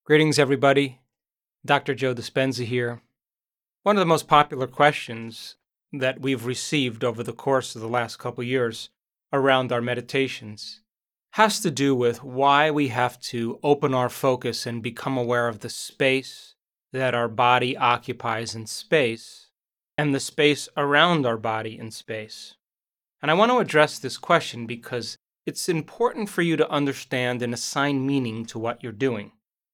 Greetings, everybody. Dr. Joe Dispenza here. One of the most popular questions that we've received over the course of the last couple years around our meditations has to do with why we have to open our focus and become aware of the space that our body occupies in space and the space around our body in space. And I want to address this question because it's important for you to understand and assign meaning to what you're doing.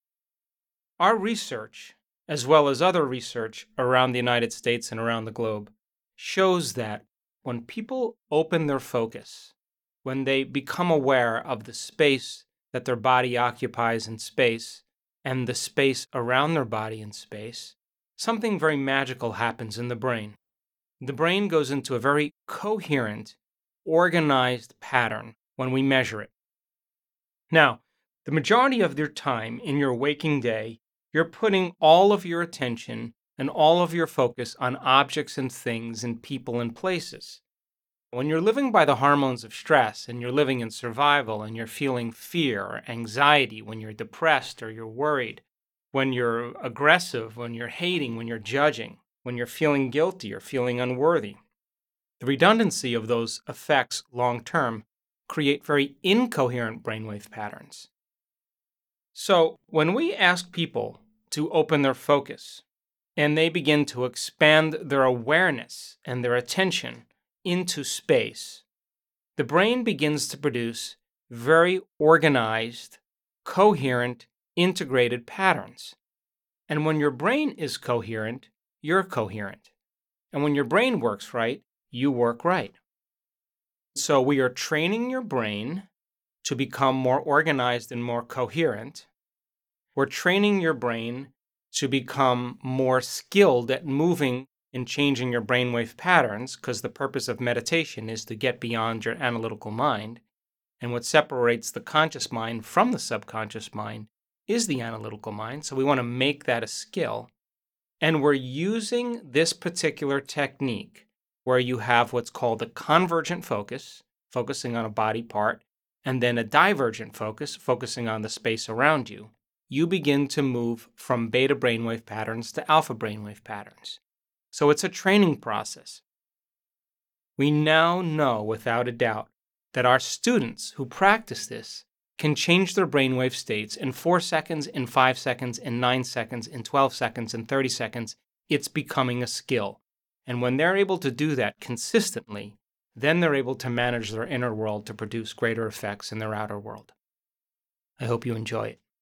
Our research, as well as other research around the United States and around the globe, shows that when people open their focus, when they become aware of the space that their body occupies in space and the space around their body in space, something very magical happens in the brain. The brain goes into a very coherent, organized pattern when we measure it. Now, the majority of your time in your waking day, you're putting all of your attention and all of your focus on objects and things and people and places. When you're living by the hormones of stress and you're living in survival and you're feeling fear or anxiety, when you're depressed or you're worried, when you're aggressive, when you're hating, when you're judging, when you're feeling guilty or feeling unworthy, the redundancy of those effects long term create very incoherent brainwave patterns. So, when we ask people to open their focus and they begin to expand their awareness and their attention into space, the brain begins to produce very organized, coherent, integrated patterns. And when your brain is coherent, you're coherent. And when your brain works right, you work right. So we are training your brain to become more organized and more coherent. We're training your brain to become more skilled at moving and changing your brainwave patterns, because the purpose of meditation is to get beyond your analytical mind. And what separates the conscious mind from the subconscious mind is the analytical mind. So we want to make that a skill. And we're using this particular technique where you have what's called a convergent focus, focusing on a body part, and then a divergent focus, focusing on the space around you. You begin to move from beta brainwave patterns to alpha brainwave patterns. So it's a training process. We now know without a doubt that our students who practice this can change their brainwave states in 4 seconds, in 5 seconds, in 9 seconds, in 12 seconds, in 30 seconds. It's becoming a skill. And when they're able to do that consistently, then they're able to manage their inner world to produce greater effects in their outer world. I hope you enjoy it.